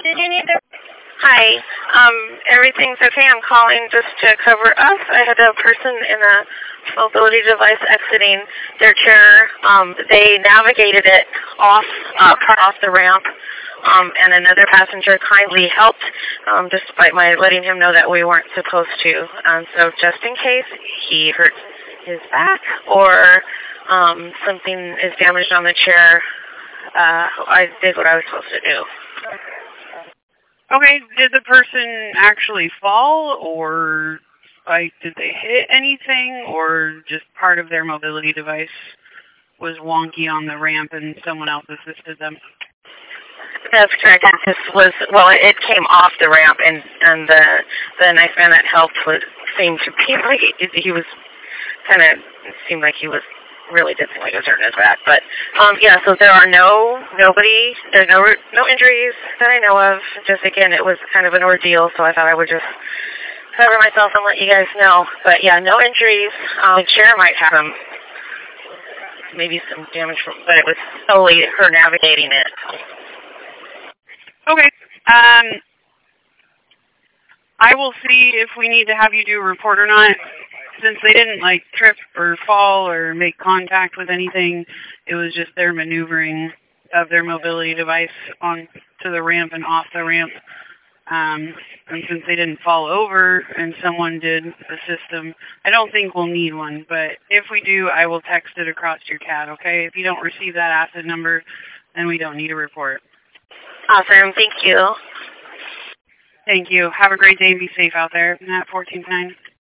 Did you need to? Hi. Everything's okay. I'm calling just to cover us. I had a person in a mobility device exiting their chair. They navigated it off the ramp. And another passenger kindly helped, despite my letting him know that we weren't supposed to. So just in case he hurt his back or something is damaged on the chair, I did what I was supposed to do. Okay, did the person actually fall, or did they hit anything, or just part of their mobility device was wonky on the ramp and someone else assisted them? That's correct. It came off the ramp, and the nice man that helped seemed to be like he was seemed like he was really did seem like he was hurting his back. But so there are there's no injuries that I know of. Just again, it was kind of an ordeal, so I thought I would just cover myself and let you guys know. But yeah, no injuries. The chair might have maybe some damage, but it was solely her navigating it. Okay. I will see if we need to have you do a report or not. Since they didn't trip or fall or make contact with anything, it was just their maneuvering of their mobility device on to the ramp and off the ramp. And since they didn't fall over and someone did assist them, I don't think we'll need one. But if we do, I will text it across your CAD, okay? If you don't receive that asset number, then we don't need a report. Awesome. Thank you. Thank you. Have a great day and be safe out there. Nat 14-9.